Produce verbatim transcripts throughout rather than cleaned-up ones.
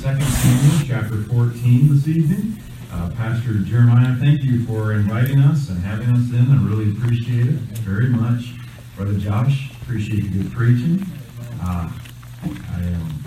Second Samuel chapter fourteen this evening. Uh, Pastor Jeremiah, thank you for inviting us and having us in. I really appreciate it very much. Brother Josh, appreciate the good preaching. Uh, I, um,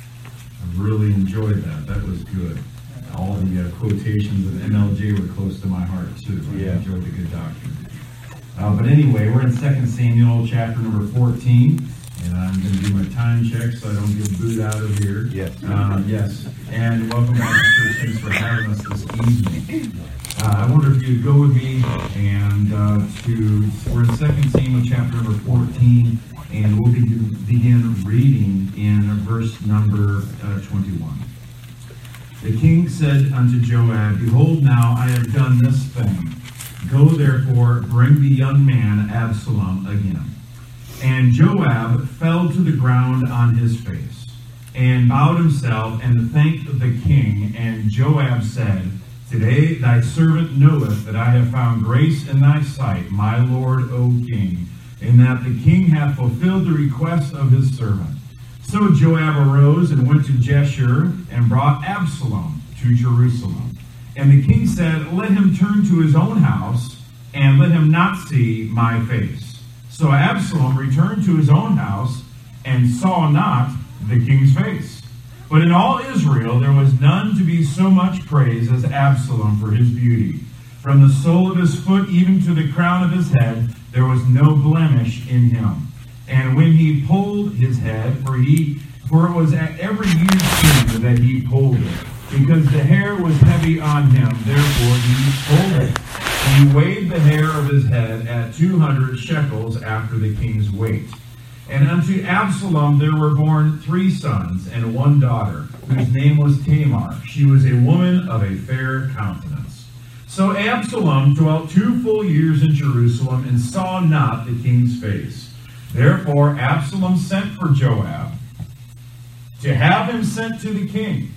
I really enjoyed that. That was good. All the uh, quotations of M L J were close to my heart, too. I yeah. enjoyed the good doctrine. Uh, but anyway, we're in Second Samuel chapter number fourteen. And I'm going to do my time check so I don't get booed out of here. Yes. Uh, yes. And welcome back to church. Thanks for having us this evening. Uh, I wonder if you'd go with me and uh, to, we're in Second Samuel chapter number fourteen, and we'll be, begin reading in verse number uh, twenty-one. The king said unto Joab, Behold, now I have done this thing. Go therefore, bring the young man Absalom again. And Joab fell to the ground on his face, and bowed himself, and thanked the king. And Joab said, Today thy servant knoweth that I have found grace in thy sight, my lord, O king, in that the king hath fulfilled the request of his servant. So Joab arose and went to Jeshurun, and brought Absalom to Jerusalem. And the king said, Let him turn to his own house, and let him not see my face. So Absalom returned to his own house, and saw not the king's face. But in all Israel there was none to be so much praised as Absalom for his beauty. From the sole of his foot even to the crown of his head, there was no blemish in him. And when he pulled his head, for he for it was at every year's season that he pulled it, because the hair was heavy on him, therefore he pulled it. And he weighed the hair of his head at two hundred shekels after the king's weight. And unto Absalom there were born three sons and one daughter, whose name was Tamar. She was a woman of a fair countenance. So Absalom dwelt two full years in Jerusalem, and saw not the king's face. Therefore Absalom sent for Joab, to have him sent to the king.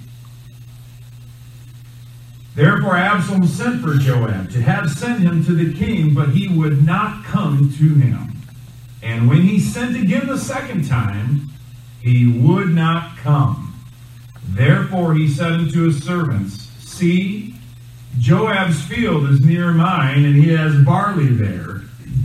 Therefore Absalom sent for Joab, to have sent him to the king, but he would not come to him. And when he sent again the second time, he would not come. Therefore he said unto his servants, See, Joab's field is near mine, and he has barley there.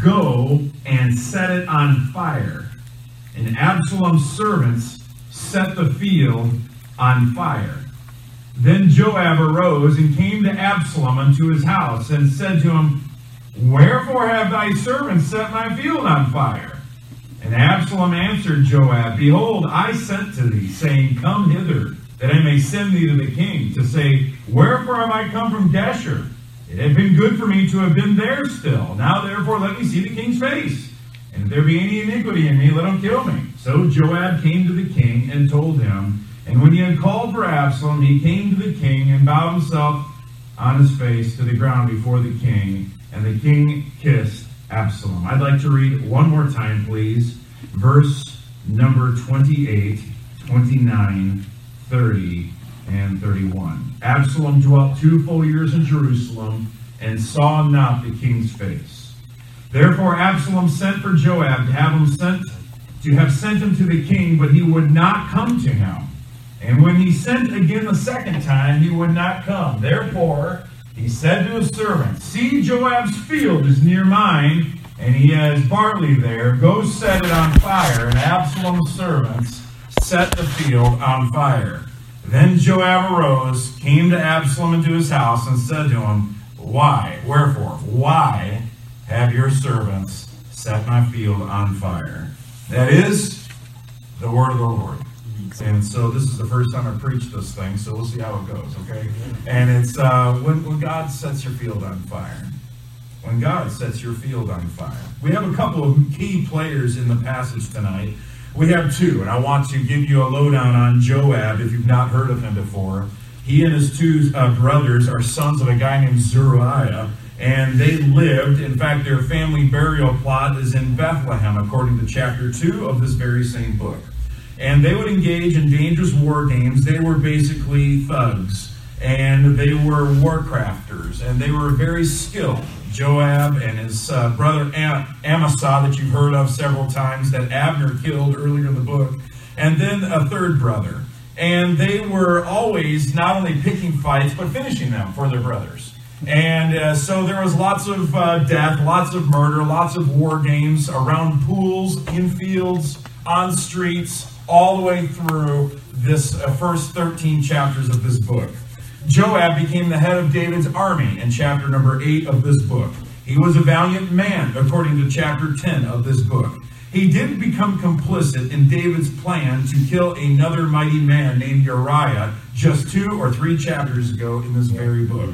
Go and set it on fire. And Absalom's servants set the field on fire. Then Joab arose and came to Absalom unto his house, and said to him, Wherefore have thy servants set my field on fire? And Absalom answered Joab, Behold, I sent to thee, saying, Come hither, that I may send thee to the king, to say, Wherefore have I come from Geshur? It had been good for me to have been there still. Now therefore let me see the king's face. And if there be any iniquity in me, let him kill me. So Joab came to the king and told him. And when he had called for Absalom, he came to the king and bowed himself on his face to the ground before the king. And the king kissed Absalom. I'd like to read one more time, please. Verse number twenty-eight, twenty-nine, thirty, and thirty-one. Absalom dwelt two full years in Jerusalem, and saw not the king's face. Therefore Absalom sent for Joab to have him sent to have sent him to the king, but he would not come to him. And when he sent again the second time, he would not come. Therefore he said to his servant, See, Joab's field is near mine, and he has barley there. Go set it on fire. And Absalom's servants set the field on fire. Then Joab arose, came to Absalom into his house, and said to him, Why, wherefore, why have your servants set my field on fire? That is the word of the Lord. And so this is the first time I preached this thing, so we'll see how it goes, okay? And it's uh, when, when God sets your field on fire. When God sets your field on fire. We have a couple of key players in the passage tonight. We have two, and I want to give you a lowdown on Joab if you've not heard of him before. He and his two uh, brothers are sons of a guy named Zeruiah, and they lived, in fact, their family burial plot is in Bethlehem, according to chapter two of this very same book. And they would engage in dangerous war games. They were basically thugs, and they were war crafters, and they were very skilled. Joab and his uh, brother Am- Amasa, that you've heard of several times, that Abner killed earlier in the book, and then a third brother. And they were always not only picking fights, but finishing them for their brothers. And uh, so there was lots of uh, death, lots of murder, lots of war games around pools, in fields, on streets, all the way through this uh, first thirteen chapters of this book. Joab became the head of David's army in chapter number eight of this book. He was a valiant man, according to chapter ten of this book. He did become complicit in David's plan to kill another mighty man named Uriah just two or three chapters ago in this very book.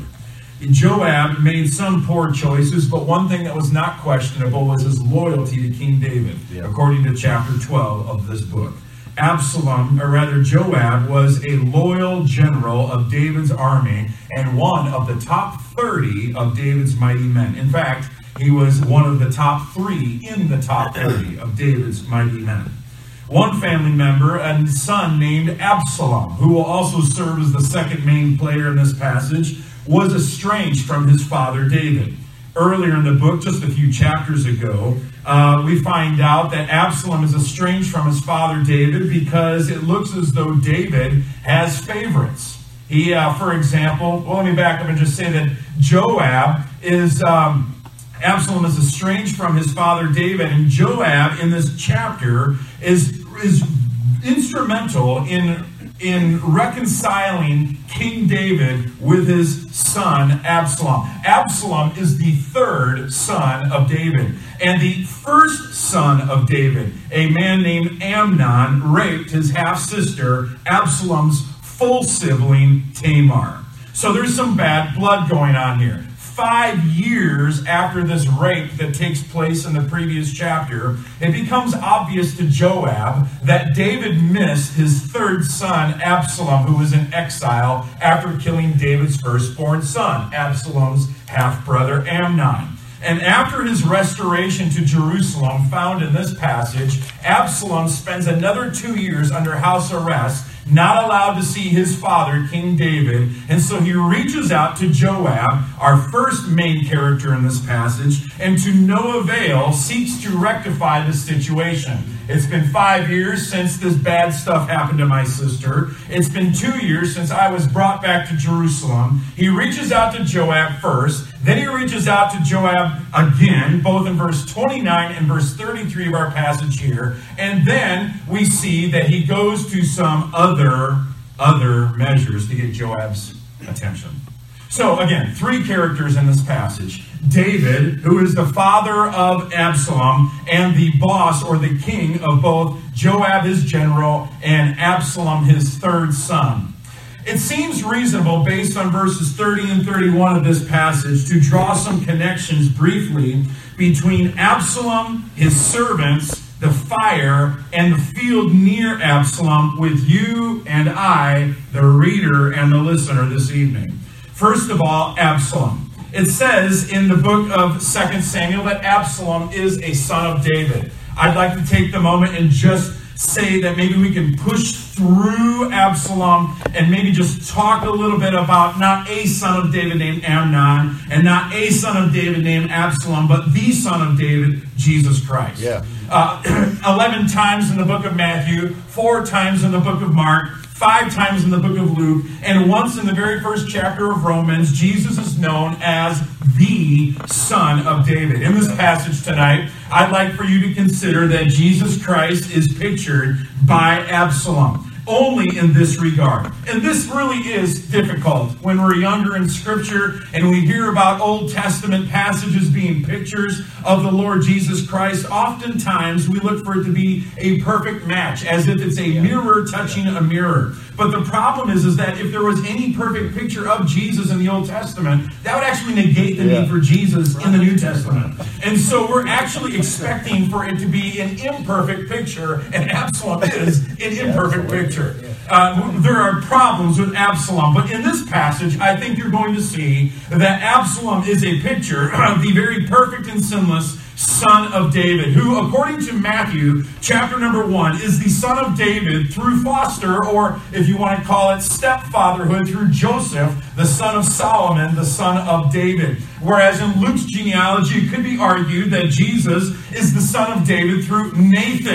Joab made some poor choices, but one thing that was not questionable was his loyalty to King David, yeah. according to chapter twelve of this book. Absalom, or rather Joab, was a loyal general of David's army and one of the top thirty of David's mighty men. In fact, he was one of the top three in the top thirty of David's mighty men. One family member, a son named Absalom, who will also serve as the second main player in this passage, was estranged from his father David. Earlier in the book, just a few chapters ago, uh, we find out that Absalom is estranged from his father David because it looks as though David has favorites. He, uh, for example, well, let me back up and just say that Joab is... Um, Absalom is estranged from his father David, and Joab in this chapter is, is instrumental in, in reconciling King David with his son Absalom. Absalom is the third son of David, and the first son of David, a man named Amnon, raped his half-sister, Absalom's full sibling Tamar. So there's some bad blood going on here. Five years after this rape that takes place in the previous chapter, it becomes obvious to Joab that David missed his third son, Absalom, who was in exile after killing David's firstborn son, Absalom's half-brother Amnon. And after his restoration to Jerusalem, found in this passage, Absalom spends another two years under house arrest, not allowed to see his father, King David. And so he reaches out to Joab, our first main character in this passage, and to no avail seeks to rectify the situation. It's been five years since this bad stuff happened to my sister. It's been two years since I was brought back to Jerusalem. He reaches out to Joab first. Then he reaches out to Joab again, both in verse twenty-nine and verse thirty-three of our passage here. And then we see that he goes to some other, other measures to get Joab's attention. So again, three characters in this passage. David, who is the father of Absalom and the boss or the king of both Joab, his general, and Absalom, his third son. It seems reasonable, based on verses thirty and thirty-one of this passage, to draw some connections briefly between Absalom, his servants, the fire, and the field near Absalom with you and I, the reader and the listener this evening. First of all, Absalom. It says in the book of Second Samuel that Absalom is a son of David. I'd like to take the moment and just say that maybe we can push through Absalom and maybe just talk a little bit about not a son of David named Amnon and not a son of David named Absalom, but the son of David, Jesus Christ. Yeah. Uh, Eleven times in the book of Matthew, four times in the book of Mark, five times in the book of Luke, and once in the very first chapter of Romans, Jesus is known as the Son of David. In this passage tonight, I'd like for you to consider that Jesus Christ is pictured by Absalom, only in this regard. And this really is difficult when we're younger in Scripture and we hear about Old Testament passages being pictures of the Lord Jesus Christ. Oftentimes we look for it to be a perfect match, as if it's a mirror touching a mirror. But the problem is, is that if there was any perfect picture of Jesus in the Old Testament, that would actually negate the yeah. need for Jesus in the New Testament. And so we're actually expecting for it to be an imperfect picture, and Absalom is an imperfect picture. Uh, there are problems with Absalom, but in this passage, I think you're going to see that Absalom is a picture of the very perfect and sinless son of David, who, according to Matthew, chapter number one, is the son of David through foster, or if you want to call it stepfatherhood, through Joseph, the son of Solomon, the son of David. Whereas in Luke's genealogy, it could be argued that Jesus is the son of David through Nathan,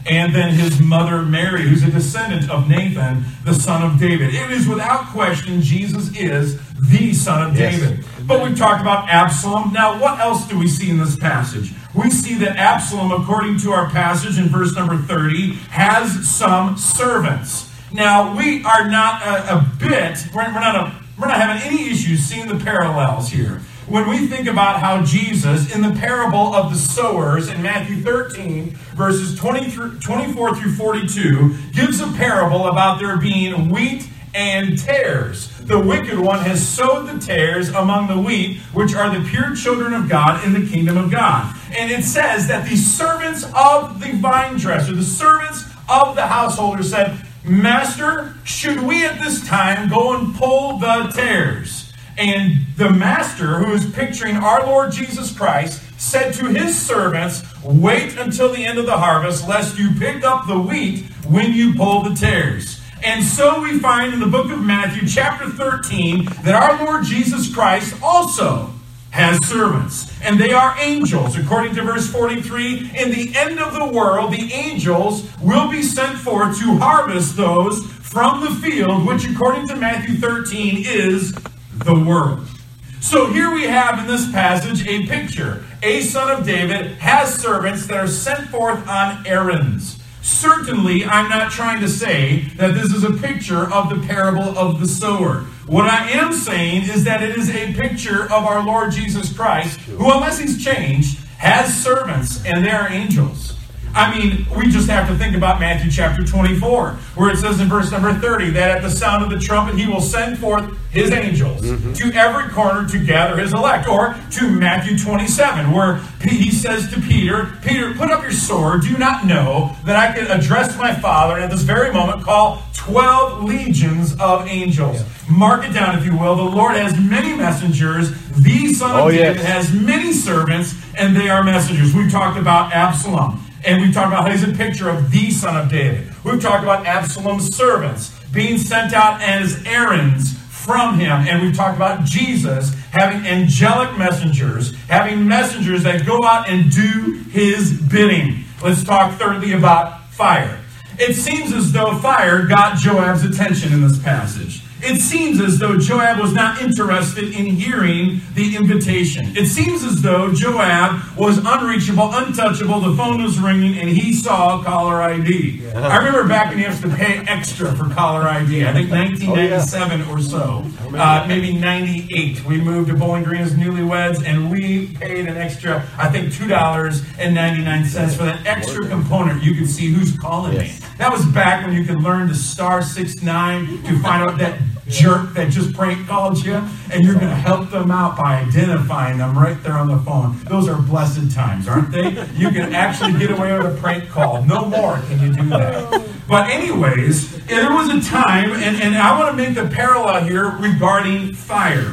and then his mother Mary, who's a descendant of Nathan, the son of David. It is without question Jesus is the son of Yes. David. But we've talked about Absalom. Now, what else do we see in this passage? We see that Absalom, according to our passage in verse number thirty, has some servants. Now, we are not a, a bit, we're, we're not a, we're not having any issues seeing the parallels here. When we think about how Jesus, in the parable of the sowers in Matthew thirteen, verses twenty through, twenty-four through forty-two, gives a parable about there being wheat and tares. The wicked one has sowed the tares among the wheat, which are the pure children of God in the kingdom of God. And it says that the servants of the vine dresser, the servants of the householder said, Master, should we at this time go and pull the tares? And the master, who is picturing our Lord Jesus Christ, said to his servants, wait until the end of the harvest, lest you pick up the wheat when you pull the tares. And so we find in the book of Matthew, chapter thirteen, that our Lord Jesus Christ also has servants. And they are angels. According to verse forty-three, in the end of the world, the angels will be sent forth to harvest those from the field, which according to Matthew thirteen is the world. So here we have in this passage a picture. A son of David has servants that are sent forth on errands. Certainly, I'm not trying to say that this is a picture of the parable of the sower. What I am saying is that it is a picture of our Lord Jesus Christ, who, unless he's changed, has servants, and they are angels. I mean, we just have to think about Matthew chapter twenty-four, where it says in verse number thirty that at the sound of the trumpet he will send forth his angels mm-hmm. to every corner to gather his elect. Or to Matthew twenty-seven, where he says to Peter, Peter, put up your sword. Do you not know that I can address my Father and at this very moment call twelve legions of angels? Yeah. Mark it down, if you will. The Lord has many messengers. The Son of oh, David yes. has many servants, and they are messengers. We've talked about Absalom. And we've talked about how he's a picture of the son of David. We've talked about Absalom's servants being sent out as errands from him. And we've talked about Jesus having angelic messengers, having messengers that go out and do his bidding. Let's talk thirdly about fire. It seems as though fire got Joab's attention in this passage. It seems as though Joab was not interested in hearing the invitation. It seems as though Joab was unreachable, untouchable. The phone was ringing, and he saw caller I D. Yeah. I remember back when you used to pay extra for caller I D. I think nineteen ninety-seven oh, yeah. or so, uh, maybe ninety-eight. We moved to Bowling Green as newlyweds, and we paid an extra, I think, two dollars and ninety-nine cents for that extra component. You could see who's calling yes. me. That was back when you could learn to star six nine to find out that jerk that just prank called you, and you're going to help them out by identifying them right there on the phone. Those are blessed times, aren't they? You can actually get away with a prank call. No more can you do that. But anyways, there was a time, and, and I want to make the parallel here regarding fire.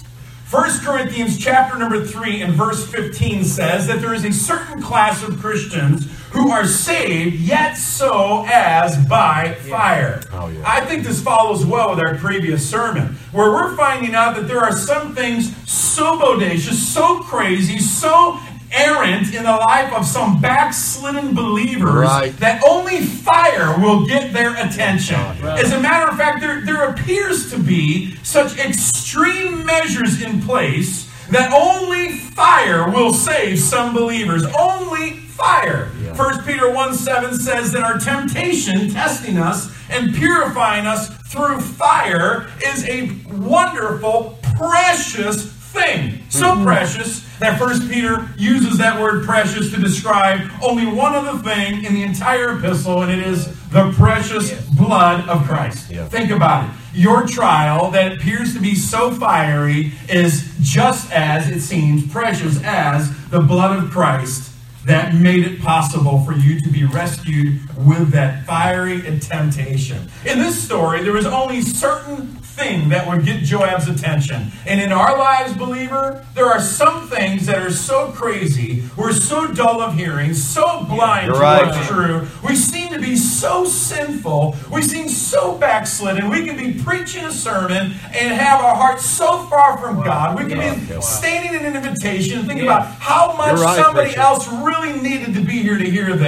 First Corinthians chapter number three and verse fifteen says that there is a certain class of Christians who are saved, yet so as by fire. Oh, yeah. I think this follows well with our previous sermon, where we're finding out that there are some things so bodacious, so crazy, so errant in the life of some backslidden believers right. that only fire will get their attention. Right. As a matter of fact, there, there appears to be such extreme measures in place that only fire will save some believers. Only fire. Yeah. First Peter one seven says that our temptation, testing us and purifying us through fire, is a wonderful, precious thing. So mm-hmm. precious that First Peter uses that word precious to describe only one other thing in the entire epistle, and it is the precious yes. blood of Christ. Yeah. Think about it. Your trial that appears to be so fiery is just as, it seems, precious as the blood of Christ that made it possible for you to be rescued with that fiery temptation. In this story, there was only certain thing that would get Joab's attention. And in our lives, believer, there are some things that are so crazy, we're so dull of hearing, so blind You're to right. what's true, we seem to be so sinful, we seem so backslidden, we can be preaching a sermon and have our hearts so far from wow. God, we can yeah. be wow. stating an invitation and think yeah. about how much right, somebody Richard. else really needed to be here to hear this.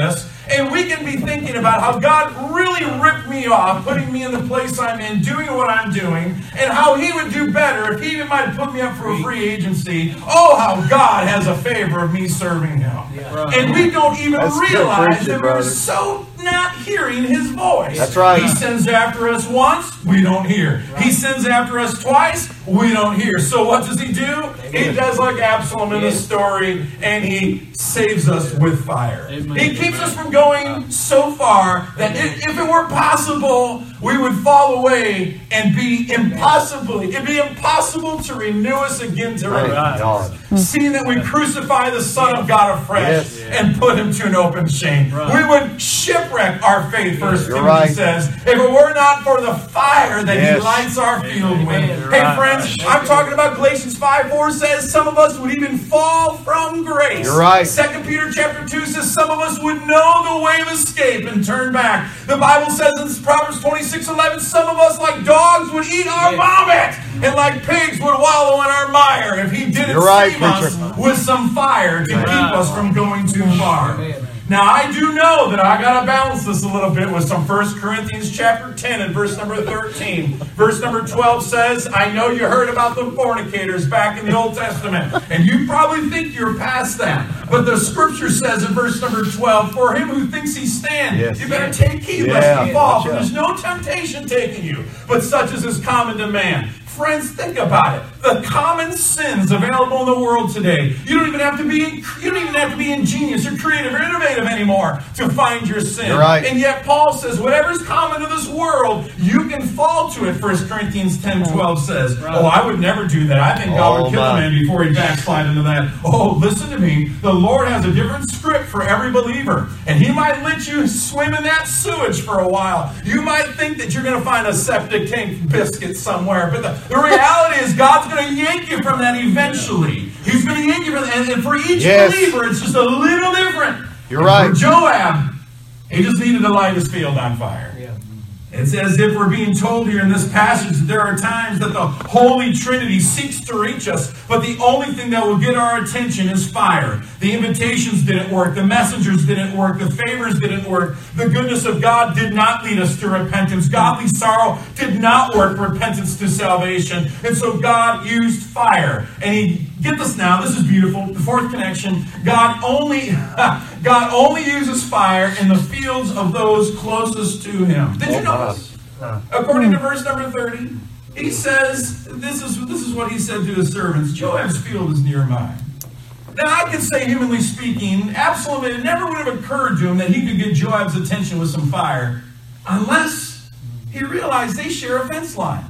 And we can be thinking about how God really ripped me off, putting me in the place I'm in, doing what I'm doing, and how He would do better if He even might put me up for a free agency. Oh, how God has a favor of me serving Him. Yeah. And we don't even That's realize that we're so not hearing His voice. That's right. He sends after us once, we don't hear. Right. He sends after us twice, we don't hear. So what does He do? He does like Absalom in the story, and He saves us with fire. Amen. He keeps us from going so far that if it were possible, we would fall away and be impossible. It'd be impossible to renew us again to repentance. Seeing that we crucify the Son of God afresh yes. and put Him to an open shame. Right. We would shipwreck our faith, First Timothy right. says, if it were not for the fire that yes. He lights our field with. Hey right. friends, I'm talking about Galatians five four says some of us would even fall from grace. You're right. Second Peter chapter two says some of us would know the way of escape and turn back. The Bible says in Proverbs twenty-six eleven, some of us like dogs would eat our vomit, and like pigs would wallow in our mire if He didn't right, save us with some fire to keep us from going too far. Now, I do know that I got to balance this a little bit with some First Corinthians chapter ten and verse number thirteen. Verse number twelve says, I know you heard about the fornicators back in the Old Testament, and you probably think you're past that. But the Scripture says in verse number twelve, for him who thinks he stands, yes. you better take heed yeah. lest he fall. For there's no temptation taking you, but such as is common to man. Friends, think about it. The common sins available in the world today. You don't even have to be you don't even have to be ingenious or creative or innovative anymore to find your sin. You're right. And yet Paul says whatever is common to this world, you can fall to it. First Corinthians ten twelve says, right. Oh, I would never do that. I think God oh, would kill my. a man before he backslide into that. Oh, listen to me. The Lord has a different script for every believer. And He might let you swim in that sewage for a while. You might think that you're going to find a septic tank biscuit somewhere. But the, the reality is God's going to yank you from that eventually. He's going to yank you from that. And, and for each yes. believer, it's just a little different. You're right. For Joab, he just needed to light his field on fire. Yeah. It's as if we're being told here in this passage that there are times that the Holy Trinity seeks to reach us, but the only thing that will get our attention is fire. The invitations didn't work. The messengers didn't work. The favors didn't work. The goodness of God did not lead us to repentance. Godly sorrow did not work repentance to salvation. And so God used fire. And He, get this now, this is beautiful. The fourth connection, God only... God only uses fire in the fields of those closest to Him. Did you notice? According to verse number thirty, he says, this is, this is what he said to his servants, Joab's field is near mine. Now, I could say, humanly speaking, Absalom, it never would have occurred to him that he could get Joab's attention with some fire unless he realized they share a fence line.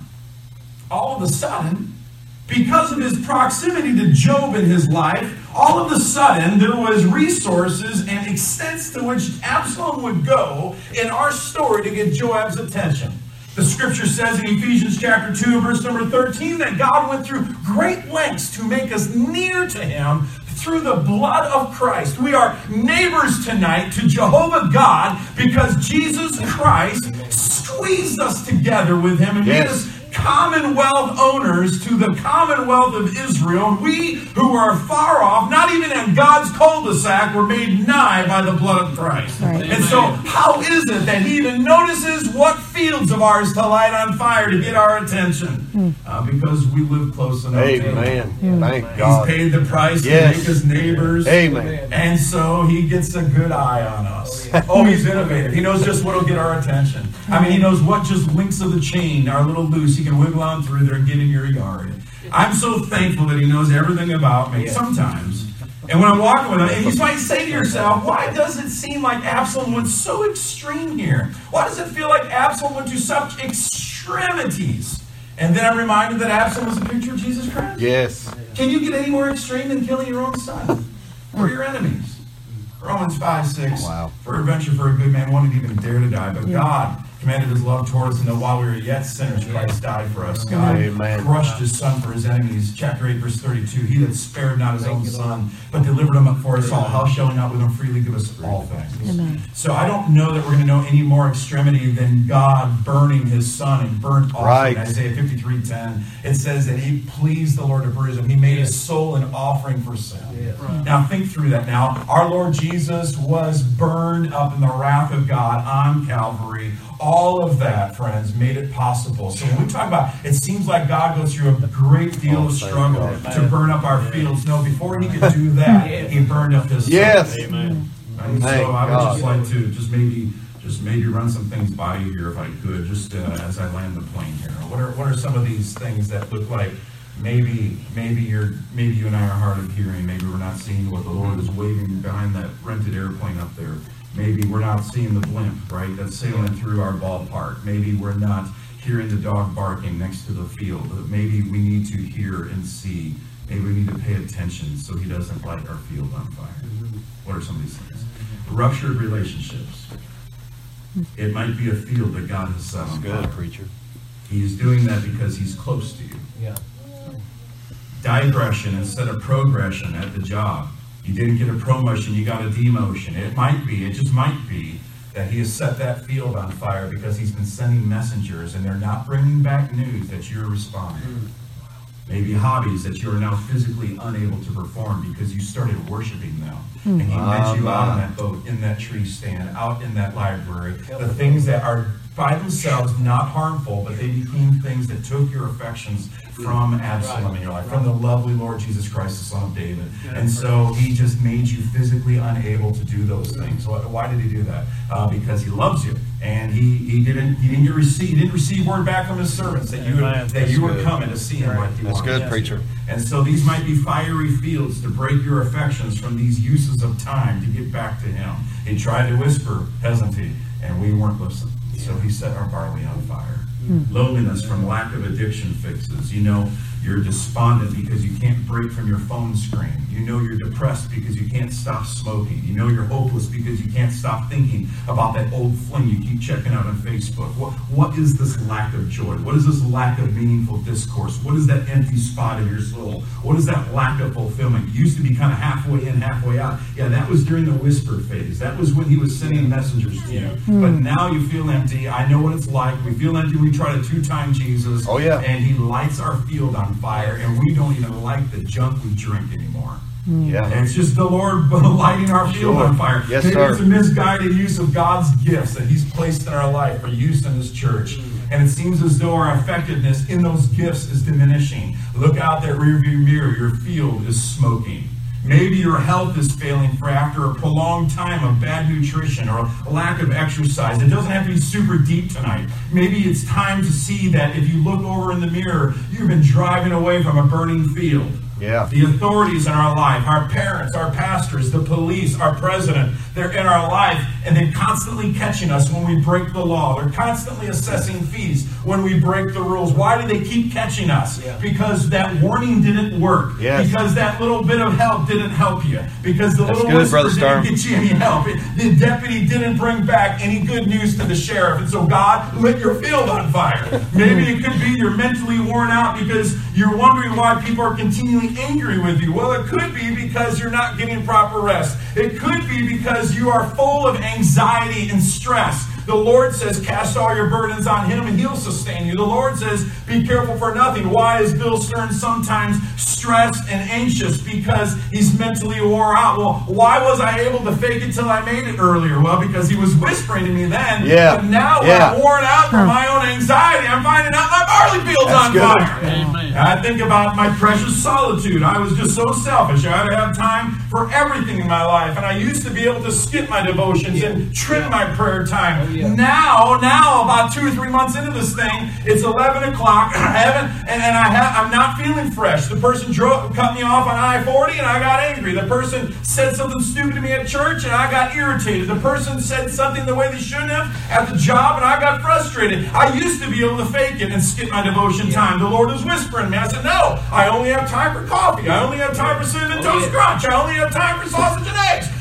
All of a sudden, because of his proximity to Job in his life, all of a sudden there was resources and extents to which Absalom would go in our story to get Joab's attention. The Scripture says in Ephesians chapter two, verse number thirteen, that God went through great lengths to make us near to Him through the blood of Christ. We are neighbors tonight to Jehovah God because Jesus Christ squeezed us together with Him and yes. made us commonwealth owners to the commonwealth of Israel. We who are far off, not even in God's cul-de-sac, were made nigh by the blood of Christ. Right. And so how is it that He even notices what fields of ours to light on fire to get our attention? Uh, because we live close enough to Him. Amen. Thank God. He's paid the price yes. to make us neighbors. Amen. And so He gets a good eye on us. Oh, He's innovative. He knows just what will get our attention. I mean, He knows what just links of the chain are a little loose. He can wiggle on through there and get in your yard. I'm so thankful that He knows everything about me sometimes. And when I'm walking with Him, and you might say to yourself, why does it seem like Absalom went so extreme here? Why does it feel like Absalom went to such extremities? And then I'm reminded that Absalom was a picture of Jesus Christ. Yes. Can you get any more extreme than killing your own son or your enemies? Romans five six. Wow. For adventure for a good man, one didn't even dare to die, but God commanded his love toward us, and that while we were yet sinners, Christ died for us. God Amen. crushed his son for his enemies. Chapter eight, verse thirty-two, he that spared not his own son, but delivered him up for us all, how shall he not with him freely give us all things? Amen. So I don't know that we're going to know any more extremity than God burning his son and burnt offering. Right. Isaiah fifty-three ten, it says that he pleased the Lord to bruise him. He made his soul an offering for sin. Yes. Right. Now think through that now. Our Lord Jesus was burned up in the wrath of God on Calvary. All of that, friends, made it possible. So when we talk about, it seems like God goes through a great deal of struggle to burn up our fields. No, before he could do that, he burned up his soul. Yes. Amen. And so I would just like to just maybe just maybe run some things by you here if I could, just uh, as I land the plane here. What are what are some of these things that look like maybe maybe you're maybe you and I are hard of hearing. Maybe we're not seeing what the Lord is waving behind that rented airplane up there. Maybe we're not seeing the blimp, right, that's sailing through our ballpark. Maybe we're not hearing the dog barking next to the field. Maybe we need to hear and see. Maybe we need to pay attention so he doesn't light our field on fire. What are some of these things? Ruptured relationships. It might be a field that God has set on fire. Good, preacher. He's doing that because he's close to you. Yeah. Digression instead of progression at the job. You didn't get a promotion, you got a demotion. It might be, it just might be, that he has set that field on fire because he's been sending messengers and they're not bringing back news that you're responding. Mm. Maybe hobbies that you are now physically unable to perform because you started worshiping them. Mm. And he met you out on that boat, in that tree stand, out in that library. The things that are by themselves not harmful, but they became things that took your affections from Absalom in your life, from the lovely Lord Jesus Christ, the Son of David. And so he just made you physically unable to do those things. Why did he do that? Uh, because he loves you, and he, he didn't he didn't get receive he didn't receive word back from his servants that you would, that you were coming to see him like he wanted. That's good, preacher. And so these might be fiery fields to break your affections from these uses of time to get back to him. He tried to whisper, hasn't he? And we weren't listening. So he set our barley on fire. Mm. Loneliness from lack of addiction fixes. You know, you're despondent because you can't break from your phone screen. You know you're depressed because you can't stop smoking. You know you're hopeless because you can't stop thinking about that old fling you keep checking out on Facebook. What, what is this lack of joy? What is this lack of meaningful discourse? What is that empty spot in your soul? What is that lack of fulfillment? You used to be kind of halfway in, halfway out. Yeah, that was during the whisper phase. That was when he was sending messengers to you. Mm. But now you feel empty. I know what it's like. We feel empty. We try to two-time Jesus. Oh, yeah. And he lights our field on fire, and we don't even like the junk we drink anymore. Yeah. And it's just the Lord lighting our field sure. on fire. Yes, Maybe sir. It's a misguided use of God's gifts that he's placed in our life for use in his church. And it seems as though our effectiveness in those gifts is diminishing. Look out that rearview mirror. Your field is smoking. Maybe your health is failing for after a prolonged time of bad nutrition or a lack of exercise. It doesn't have to be super deep tonight. Maybe it's time to see that if you look over in the mirror, you've been driving away from a burning field. Yeah. The authorities in our life, our parents, our pastors, the police, our president, they're in our life, and they're constantly catching us when we break the law. They're constantly assessing fees when we break the rules. Why do they keep catching us? Yeah. Because that warning didn't work. Yes. Because that little bit of help didn't help you. Because the That's little good, whisper didn't get you any help. The deputy didn't bring back any good news to the sheriff. And so God lit your field on fire. Maybe it could be you're mentally worn out because you're wondering why people are continually angry with you. Well, it could be because you're not getting proper rest. It could be because you are full of anxiety and stress. The Lord says, cast all your burdens on him and he'll sustain you. The Lord says, be careful for nothing. Why is Bill Stern sometimes stressed and anxious? Because he's mentally wore out. Well, why was I able to fake it till I made it earlier? Well, because he was whispering to me then. Yeah. But now yeah. when I'm worn out from my own anxiety, I'm finding out my barley field's That's on good. fire. Amen. I think about my precious solitude. I was just so selfish. I had to have time for everything in my life. And I used to be able to skip my devotions yeah. and trim yeah. my prayer time. Oh, yeah. Now, now, about two or three months into this thing, it's eleven o'clock. I haven't, and, and I have, I'm not feeling fresh. The person drove, cut me off on I forty, and I got angry. The person said something stupid to me at church, and I got irritated. The person said something the way they shouldn't have at the job, and I got frustrated. I used to be able to fake it and skip my devotion yeah. time. The Lord was whispering to me. I said, no, I only have time for coffee. I only have time for cinnamon oh, toast yeah. crunch. I only have time for sausage and eggs.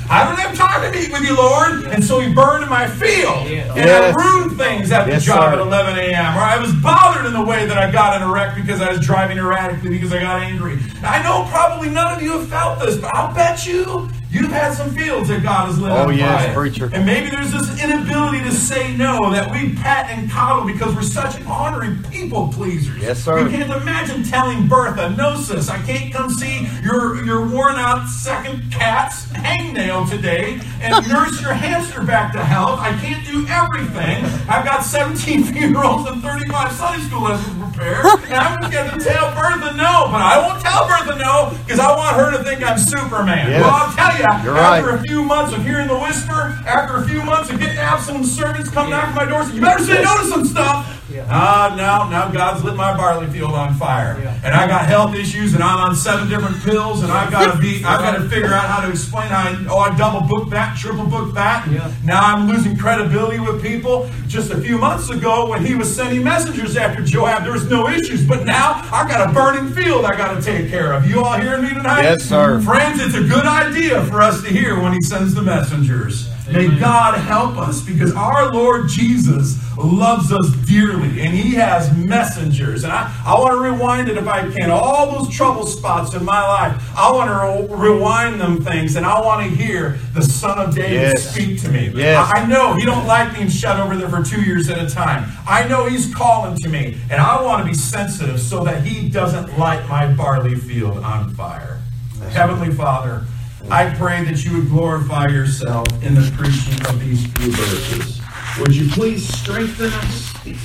I don't have time to meet with you, Lord. And so he burned in my field. Yeah. And Yes. I ruined things at the Yes, job sir. at eleven a.m. Or I was bothered in the way that I got in a wreck because I was driving erratically because I got angry. I know probably none of you have felt this, but I'll bet you you've had some fields that God has lit Oh, on yes, fire. preacher. And maybe there's this inability to say no that we pat and coddle because we're such honoring people pleasers. Yes, sir. We can't imagine telling Bertha, no sis, I can't come see your, your worn out second cat's hangnail today and nurse your hamster back to health. I can't do everything. I've got seventeen funerals and thirty-five Sunday school lessons prepared. And I'm just going to tell Bertha no, but I won't tell Bertha no because I want her to think I'm Superman. Yes. Well, I'll tell you, You're after right. a few months of hearing the whisper, after a few months of getting Absalom's servants come knock at my door, saying, you better say no to some stuff. Ah, now, now God's lit my barley field on fire, Yeah. and I got health issues, and I'm on seven different pills, and I've got to be, I've got to figure out how to explain how I, oh, I double booked that, triple booked that. And Yeah. now I'm losing credibility with people. Just a few months ago, when he was sending messengers after Joab, there was no issues, but now I got a burning field I got to take care of. You all hearing me tonight? Yes, sir. Friends, it's a good idea for us to hear when he sends the messengers. May God help us because our Lord Jesus loves us dearly and he has messengers. And I, I want to rewind it if I can. All those trouble spots in my life, I want to re- rewind them things and I want to hear the Son of David Yes. speak to me. Yes. I, I know he don't like being shut over there for two years at a time. I know he's calling to me and I want to be sensitive so that he doesn't light my barley field on fire. Heavenly Father, I pray that you would glorify yourself in the preaching of these few verses. Would you please strengthen us?